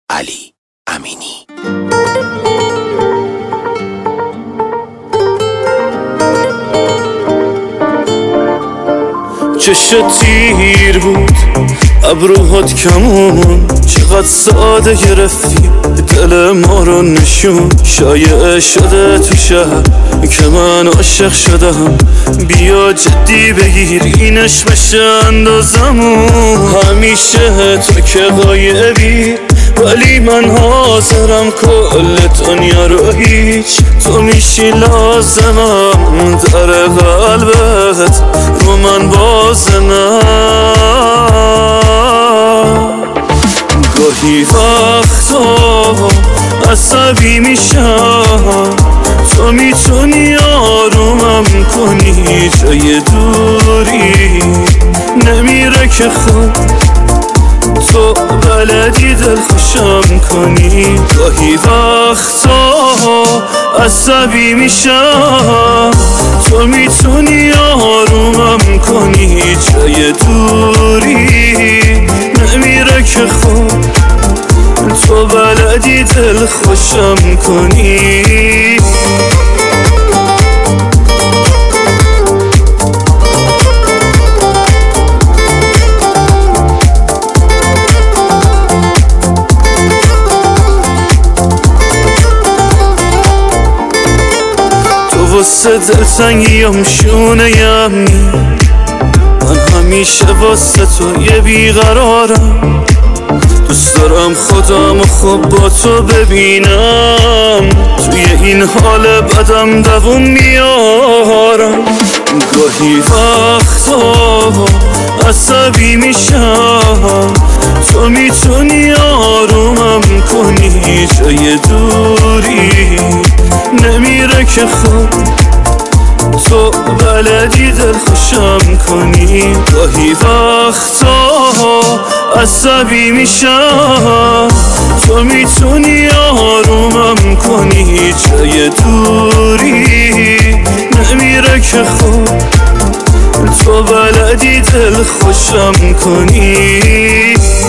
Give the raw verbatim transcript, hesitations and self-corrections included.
علی امینی. چشت تیر بود ابروهات کمون، چقدر ساده گرفتی دل ما رو نشون. شایعه شده تو شهر که من عاشق شدم، بیا جدی بگیر اینش بشه اندازمون. همیشه تو که غایبی ولی من حاضرم کل دنیا رو هیچ تو میشی لازمم. در قلبت رو من بازنم. گاهی وقتا عصبی میشم، تو میتونی آرومم کنی. جای دوری نمیره که خوب تو بلدی دل خوشم کنی. گاهی وقتا عصبی میشم، تو میتونی آرومم کنی. جای دوری نمیره که خوب تو بلدی دل خوشم کنی. واسه دلتنگیم شونه یمی، من همیشه واسه تو یه بیقرارم. دوست دارم خودم خوب با تو ببینم، توی این حال بدم دووم میارم. گاهی وقتا عصبی میشم، تو میتونی آرومم کنی. جای دوری نمیره که خوب تو بلدی دل خوشم کنی. گاهی وقتا عصبی میشم، تو میتونی آرومم کنی. جای دوری نمیره که خوب تو بلدی دل خوشم کنی.